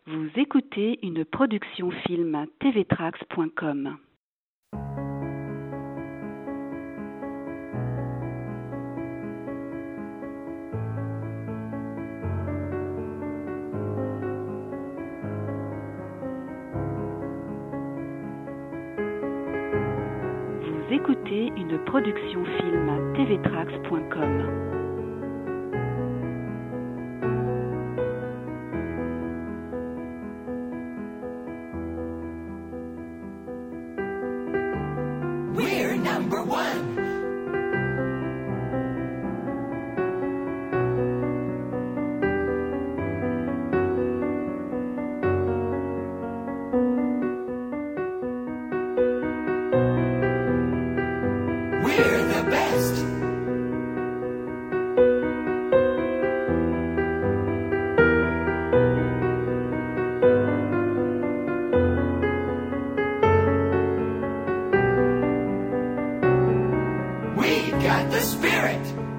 Vous écoutez une production film tvtrax.com. Vous écoutez une production film tvtrax.com. We're number one. We're the best. We've got the spirit.